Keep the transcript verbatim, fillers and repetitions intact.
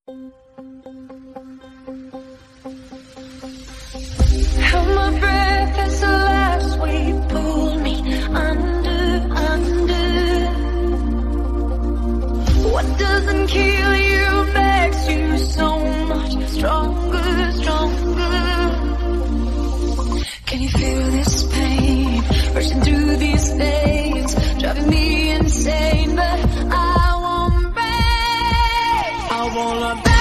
Held my breath as the last wave pulled me under, under. What doesn't kill you makes you so much stronger, stronger. Can you feel this pain rushing through these veins, driving me insane? But I won't break. I wanna break.